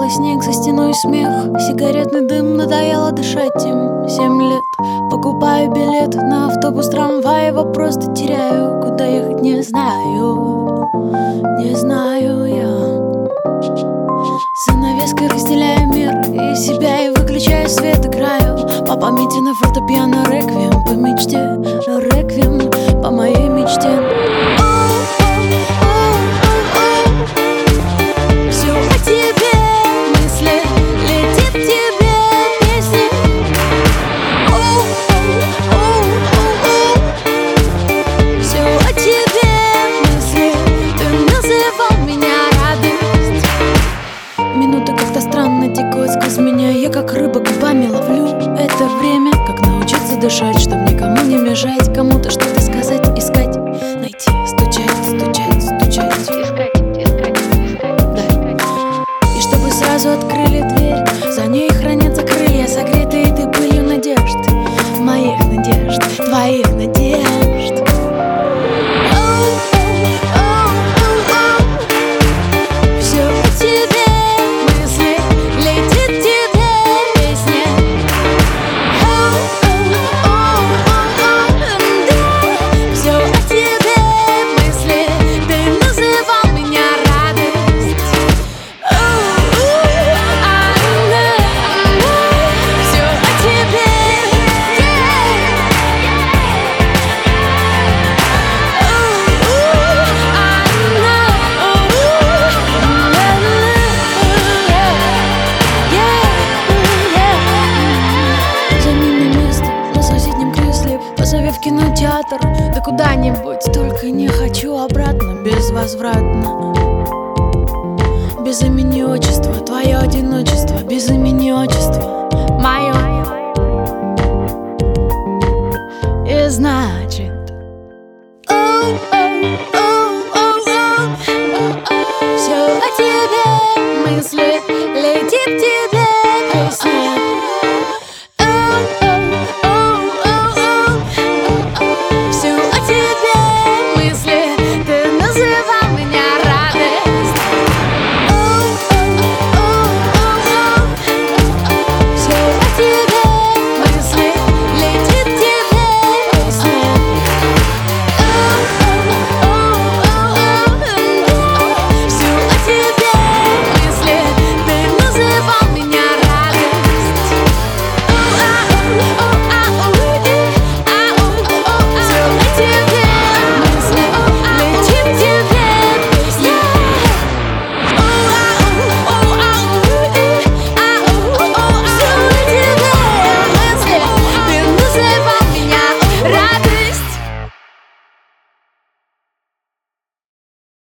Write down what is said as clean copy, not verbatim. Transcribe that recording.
белый снег, за стеной смех, сигаретный дым, надоело дышать им 7 лет. Покупаю билет на автобус, трамвай, его просто теряю. Куда ехать не знаю, не знаю я. Занавеской разделяю мир и себя, и выключаю свет, играю по памяти на фортепиано реквием по мечте, реквием по моей мечте. Все о тебе мысли, летит тебе песни. Все о тебе мысли, ты называл меня радость. Минуты как-то странно текут сквозь меня, я как рыба губами ловлю это время. Как научиться дышать, чтоб никому не мешать, кому-то что-то сказать, искать, найти, стучать, стучать, стучать, искать, искать, искать, да. И чтобы сразу открыли дверь, за ней хранятся крылья, согретые ты пылью надежд, моих надежд, твоих надежд. Все о тебе мысли, летит тебе песня. Все о тебе мысли, ты называл меня радость. Все о тебе. Займи мне место на соседнем кресле, позови в кинотеатр, да куда-нибудь, только не хочу обратно, безвозвратно. Без имени отчества, твое одиночество, без имени отчества, мое. И значит